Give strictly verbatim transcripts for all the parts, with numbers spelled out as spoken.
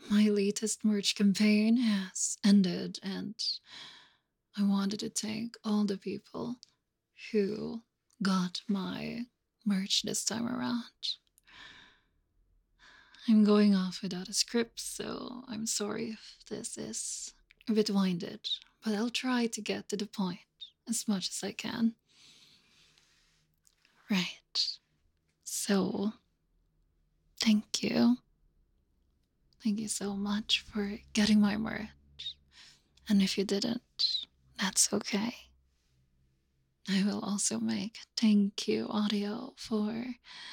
My latest merch campaign has ended, and I wanted to thank all the people who got my merch this time around. I'm going off without a script, so I'm sorry if this is a bit winded, but I'll try to get to the point as much as I can. Right. So, thank you. Thank you so much for getting my merch. And if you didn't, that's okay. I will also make thank you audio for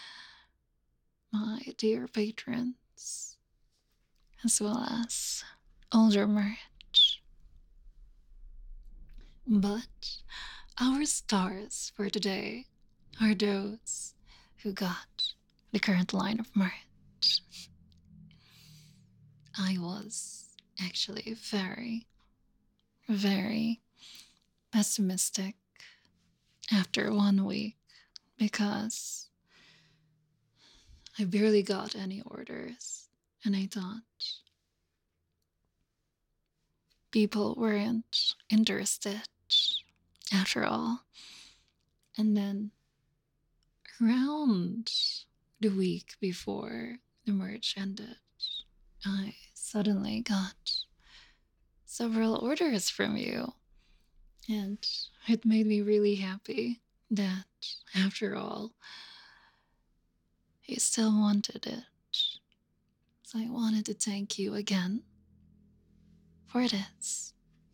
my dear patrons, as well as older merch. But our stars for today are those who got the current line of merch. I was actually very, very pessimistic after one week because I barely got any orders, and I thought people weren't interested after all. And then around the week before the merch ended, I suddenly got several orders from you. And it made me really happy that, after all, you still wanted it. So I wanted to thank you again for this.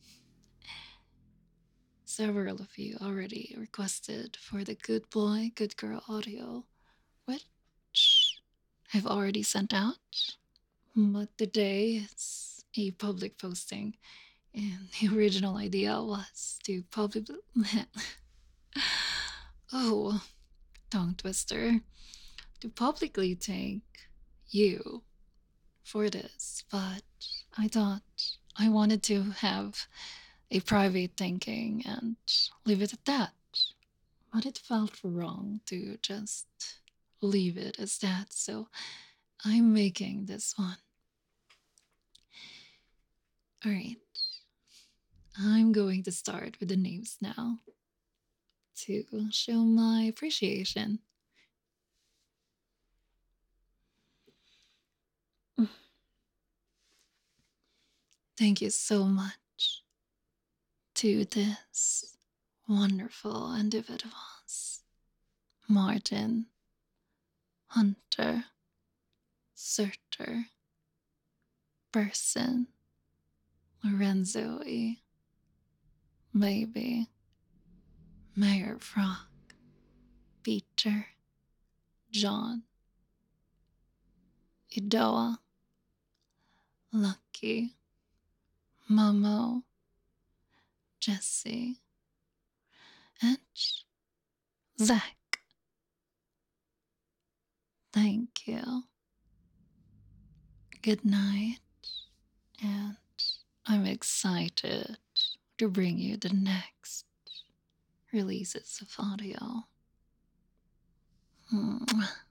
Several of you already requested for the Good Boy, Good Girl audio, which I've already sent out. But today it's a public posting, and the original idea was to public. Oh, tongue twister. To publicly thank you for this, but I thought I wanted to have a private thinking and leave it at that. But it felt wrong to just leave it as that, so I'm making this one. Alright, I'm going to start with the names now to show my appreciation. Thank you so much to this wonderful individuals: Martin, Hunter, Surter, Person, Lorenzo E, Baby, Mayor Frog, Peter, John, Idoa, Lucky, Momo, Jesse, and Zach. Thank you. Good night, and I'm excited to bring you the next releases of audio. Mwah.